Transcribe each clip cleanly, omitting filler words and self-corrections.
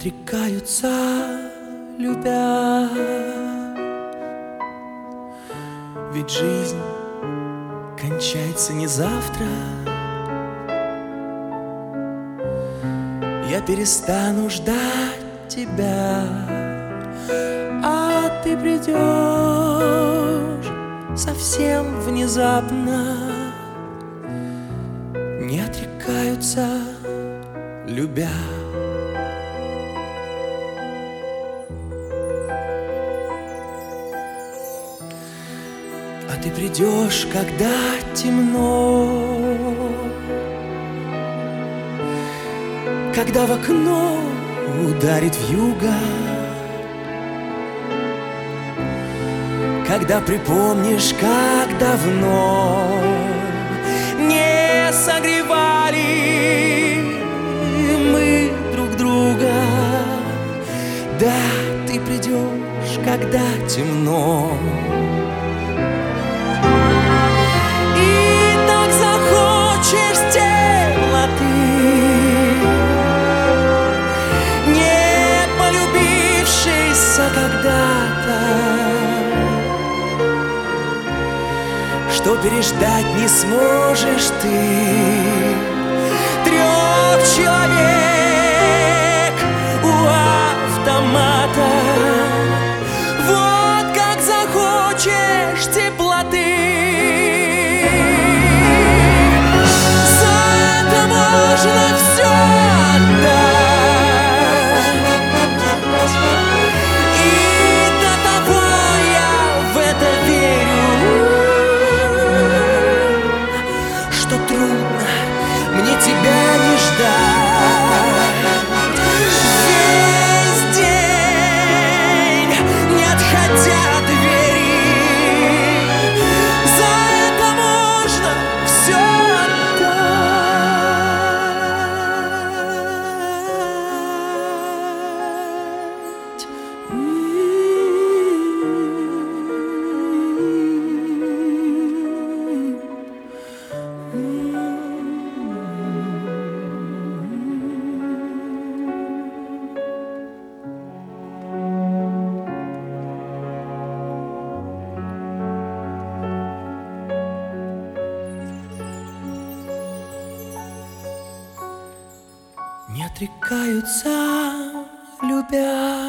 отрекаются, любя. Ведь жизнь кончается не завтра. Я перестану ждать тебя, а ты придешь совсем внезапно. Не отрекаются, любя. А ты придешь, когда темно, когда в окно ударит вьюга, когда припомнишь, как давно не согревали мы друг друга. Да, ты придешь, когда темно. И так захочешь темноты, не полюбившейся когда-то, что переждать не сможешь ты. 3 человек у автомата. Вот как захочешь теплоты, за это можно все отдать. И до того я в это верю, что трудно мне тебя не ждать. Весь день, не отходя от двери, за это можно все отдать. Не отрекаются, любя.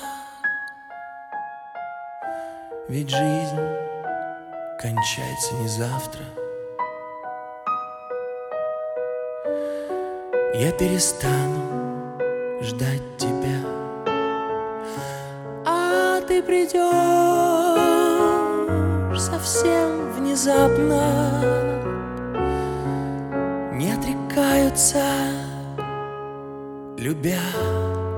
Ведь жизнь кончается не завтра. Я перестану ждать тебя, а ты придешь совсем внезапно. Не отрекаются, любя.